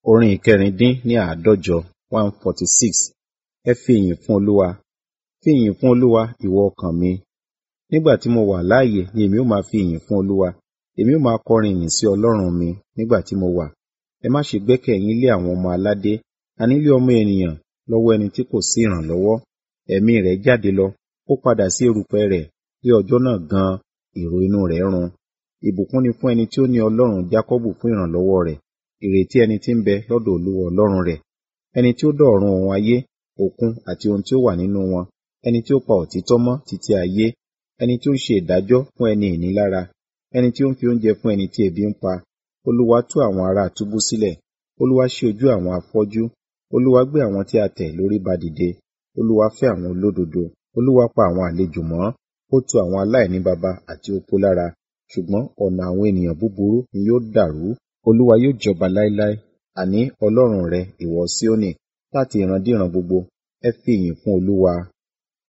Orin ìkẹrìndín-ní-àádọ́jọ 146. Ẹ fi ìyìn fún Olúwa. Fi ìyìn fún Olúwa, ìwọ ọkàn mi. Nígbà tí mo wà láàyè ni èmi ó máa fi ìyìn fún Olúwa. Èmi ó máa kọrin ìyìn sí Ọlọ́run mi nígbà tí mo wà. Ẹ má ṣe gbẹ́kẹ̀yín lé àwọn ọmọ aládé, àní lé ọmọ ènìyàn, lọ́wọ́ ẹni tí kò sí ìrànlọ́wọ́. Ẹ̀mí rẹ̀ jáde lọ, ó padà sí erùpẹ̀ rẹ̀, ní ọjọ́ náà gan èrò inú rẹ̀ run. Ìbùkún ni fún ẹni tí ó ní Ọlọ́run Jákọ́bù fún ìrànlọ́wọ́ rẹ̀, ìrètí ẹni tí ń bẹ lọ́dọ̀ Olúwa Ọlọ́run rẹ̀. Ẹni tí ó dá ọ̀run òun ayé, òkun àti ohun tí ó wà nínú wọn, ẹni tí ó pa òtítọ́ mọ́ títí ayé, ẹni tí ó ń ṣe ìdájọ́ fún ẹni ìnilára, ẹni tí ó ń fi oúnjẹ fún ẹni tí ebi ń pa. Olúwa tú àwọn ará túbú sílẹ̀, Olúwa ṣí ojú àwọn afọ́jú, Olúwa gbé àwọn tí a tẹ̀ lórí ba dìde, Olúwa fẹ́ àwọn olódodo, Olúwa pa àwọn àlejò mọ́, ó tu àwọn aláìní baba àti opó lára. Ṣùgbọ́n ọ̀nà àwọn ènìyàn búburú ni yóò dàrú. Olúwa yóò jọba láéláé, àní Ọlọ́run rẹ, ìwọ Síónì, láti ìrandíran gbogbo. Ẹ fi ìyìn fún Olúwa.